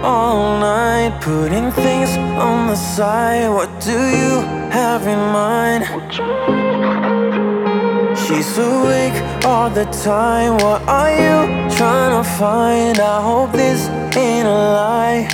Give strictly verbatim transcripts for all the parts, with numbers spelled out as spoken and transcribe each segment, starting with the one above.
all night, putting things on the side. What do you have in mind? She's awake all the time. What are you trying to find? I hope this ain't a lie,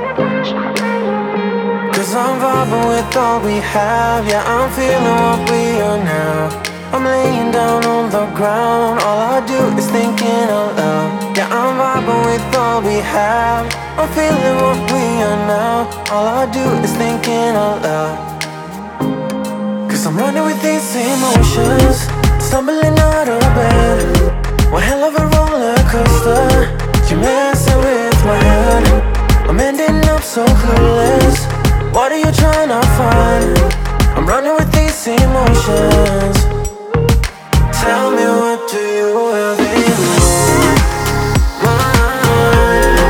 cause I'm vibing with all we have. Yeah, I'm feeling what we are now. I'm laying down on the ground, all I do is thinking out loud. Yeah, I'm vibing with all we have. I'm feeling what we are now. All I do is thinking out loud, cause I'm running with these emotions, stumbling out of bed. One hell of a roller coaster, you're messing with my head. I'm ending up so clueless. What are you trying to find? I'm running with these emotions. Tell me, what do you have in mind?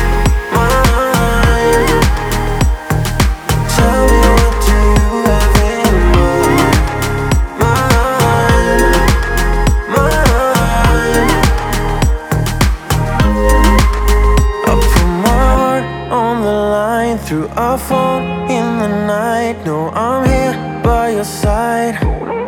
Mind. Tell me, what do you have in mind? Mind. I put my heart on the line through a phone in the night. No, I'm here by your side.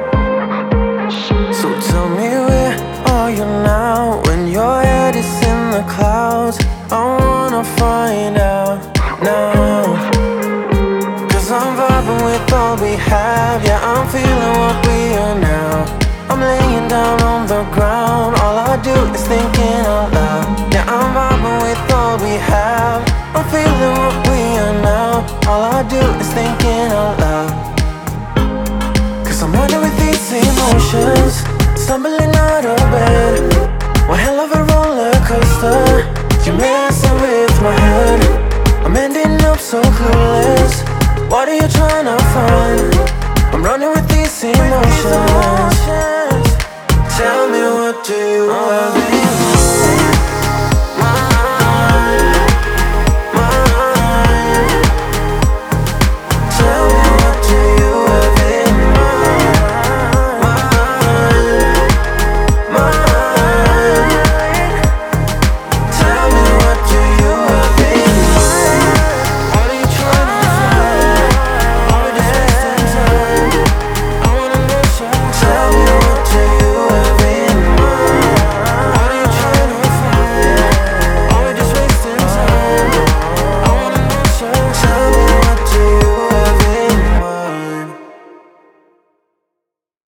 So tell me, where are you now? When your head is in the clouds, I wanna find out now, cause I'm vibing with all we have. Yeah, I'm feeling what we are now. I'm laying down on the ground, all I do is thinking out loud. Yeah, I'm vibing with all we have. I'm feeling what we are now. All I do is thinking out loud, cause I'm running with these emotions, stumbling out of bed. One hell of a roller coaster, you're messing with my head. I'm ending up so clueless. What are you trying to find?